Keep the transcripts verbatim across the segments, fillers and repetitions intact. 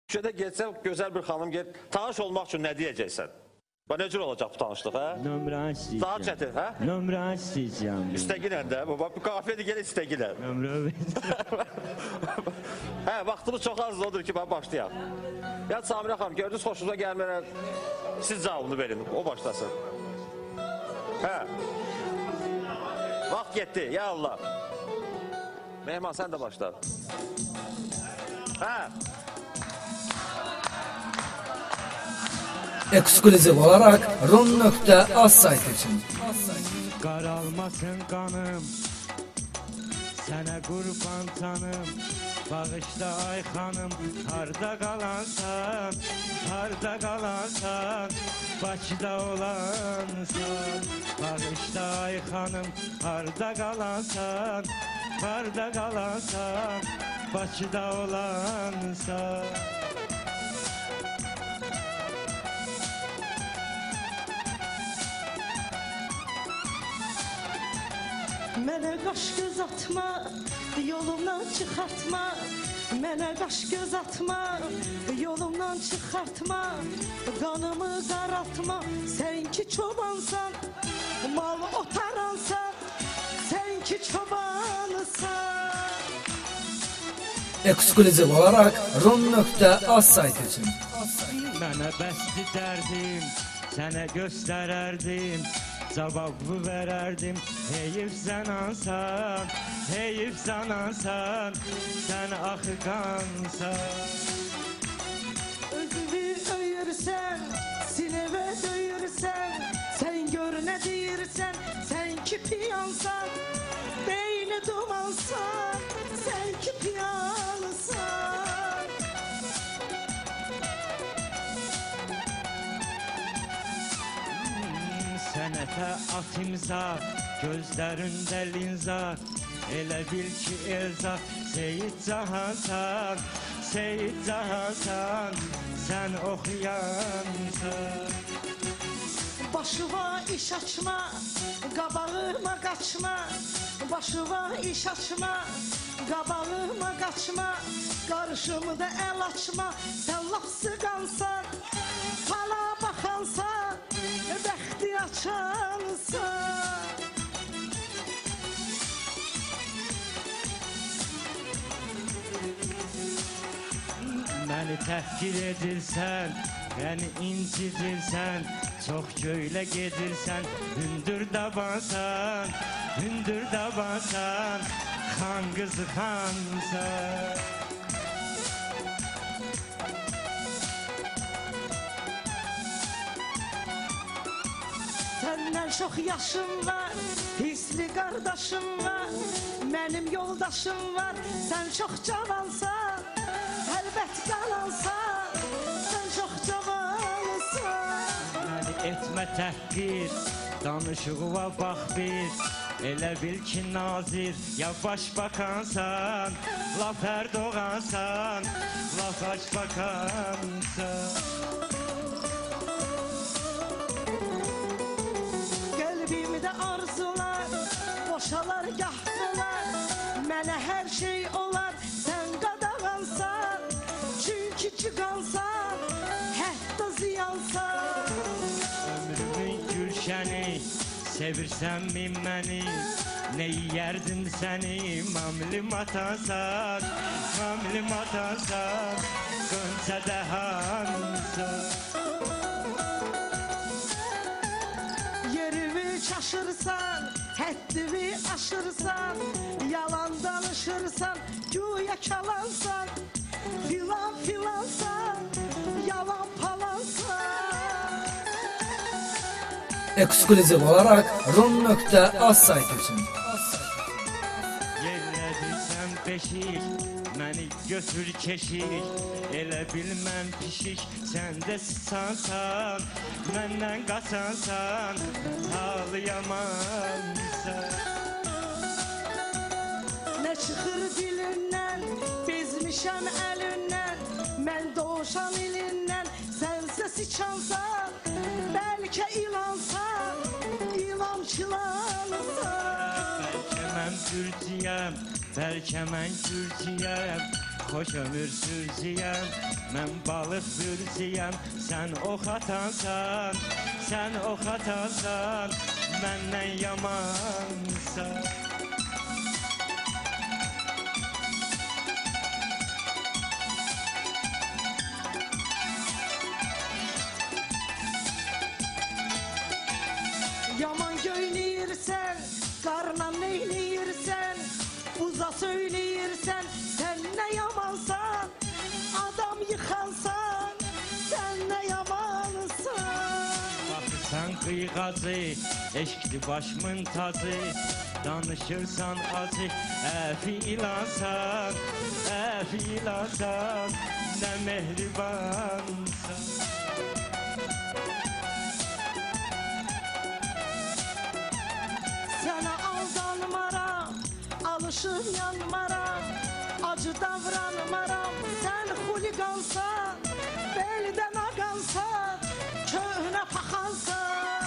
Şöyle geçsən, gözəl bir xanım gel, tanış olmaq üçün nə deyəcəksən? Və necə olacaq bu tanışlıq, hə? Nömrə istəyəcəm. Daha çətin, hə? Nömrə istəyəcəm. İstəgilən də, baba, bir qafiyədə gələ istəgilən. Nömrə ver. Hə, vaxtımız çox az odur ki, ben başlayaq. Ya Samirə xanım, gördünüz, xoşunuza gəlməyən, siz cavabını verin, o başlasın. Hə. Vaxt getdi, ya Allah. Mehman, sən də başla. Hə. Ekskluziv olarak rum nokta az sayt için. Qaralmasın qanım, sənə qurban canım, bağışla ay xanım, harda qalansan, harda qalansan, Bakıda olansan, bağışla ay xanım, harda qalansan, harda qalansan, Bakıda olansan. Mənə qaş göz atma, yolumdan çıxartma. Mənə qaş göz atma, yolumdan çıxartma. Qanımı qaraltma, sən ki çobansan, mal otaransan, sən ki çobansan. Ekskluziv olarak rum nokta az sayt için. Mənə bəsdi dərdim, sənə göstərərdim, cavabı verərdim. Heyif sən ansan, heyif sən ansan, sən axıqansan. Özünü öyürsən, sinevə döyürsən, sən gör nə deyirsən, sən ki piyansan, beyni dumansan, sən ki piyansan. Sənətə at imza, gözlərində linza, elə bil ki Elza, Seyid Cahansan, Seyid Cahansan, sən oxuyansan. Başıva iş açma, qabağıma qaçma. Başıva iş açma, qabağıma qaçma. Qarşımda əl açma, sən laf sıqansan, fala baxansan, bəxti açansan. Məni təhqir edirsən, məni incidirsən, çox göylə gedirsən, hündür dabansan, hündür dabansan, xan qızı xansan. Səndən çox yaşım var, hisli qardaşım var, mənim yoldaşım var, sən çox cavansan, əlbət qalansan, sən çox cavansan. Məni etmə təhqir, danışığıva bax bir, elə bil ki nazir, ya başbakansan, laf Erdoğansan, laf başbakansan. Qəlbimdə arzular, boşalar qahqılar, mənə hər şey olar, sən qadağansan, çünki çıxansan, hətta ziyansan. Ömrümün gülşəni, sevirsən mi məni, nə yiyərdim səni, mamlim atansan, mamlim atansan, qönçə dəhansan. Yerimi çaşırsan, həddimi aşırsan, yalan danışırsan, güya kalansan, filan filansan, yalan palansan. Ekskluziv olarak rum nokta az sayt için. Yerlədirsən beşik, məni götür keşik, elə bil mən pişik, sən də sıçansan, məndən qaçansan, ağlayamansan. Nə çıxır dilindən, bezmişəm əlindən, mən doğuşan ilindən, sənsə sıçansan, bəlkə ilansan, ilançılansan. Bəlkə mən Türkiyəm, bəlkə mən Türkiyəm, Xoş ömür sürziyəm, mən balıq bürciyəm. Sən ox atansan, sən ox atansan, məndən yamansan. Yaman göynəyirsən, qarla neynəyirsən, buza söyləyirsən, sən nə yamansan, adam yıxansan, sən nə yamansan. Baxırsan qıyğacı, eşkli başımın tacı, danışırsan acı, əfi ilansan, əfi ilansan, nə mehribansan. Sənə aldanmaram, alışım yanmaram, acı davranmaram, sən xuligansan, beldən ağansan, köhnə paxansan.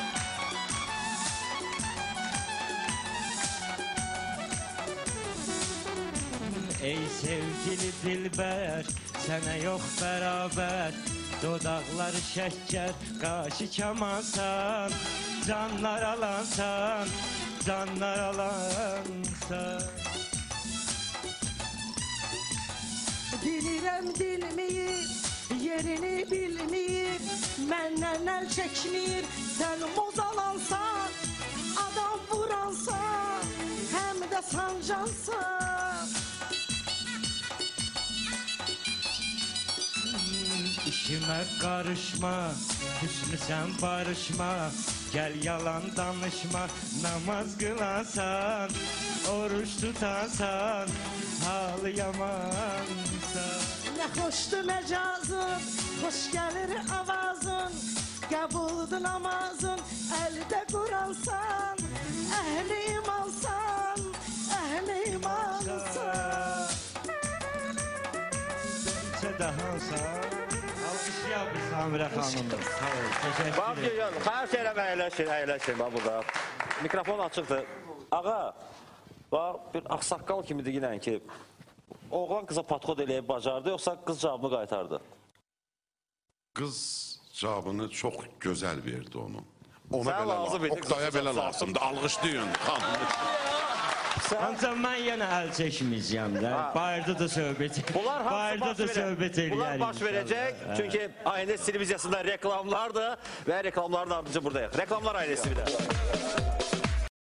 Ey sevgili dilbər, sənə yox bərabər, dodaqları şəkər, qaşı kamansan, canlar alansan, canlar alansan. Bilirəm dilməyib, yerini bilməyib, məndən əl çəkmir, sən mozalansan, adam vuransan, həm də sancansan. İşimə qarışma, küsmüsən barışma, gəl yalan danışma, namaz qılansan, oruç tutansan, halı yamansan. Nə xoşdur məcazın, xoş gəlir avazın, qəbuldur namazın, əldə quransan, əhli imansan, əhli imansan. Sədahansan, alqışlayalım Samirə xanımdır. Sağ ol, təşəkkür Bax, ederim. xahiş edirəm, əyləşin, əyləşin, bax burada. Mikrofon açıqdır. Ağa, bax, bir axsaqqal kimidir yinən ki, oğlan qıza patxod eləyib bacardı, yoxsa qız cavabını qaytardı? Qız cavabını çox gözəl verdi onu. Ona Sən belə lazım idi, Oktaya qızı belə çox lazımdır. Alqışlayın, xanım. Ancaq mən yenə əl çəkməyəcəm də. Bayırda da söhbət. Bunlar hamısı Bayırda baş da verəcək. söhbət eləyərik. Bunlar baş verəcək, çünki A N S televiziyasında reklamlardır və reklamların ardınca buradayıq. Reklamlar ailesi bir də.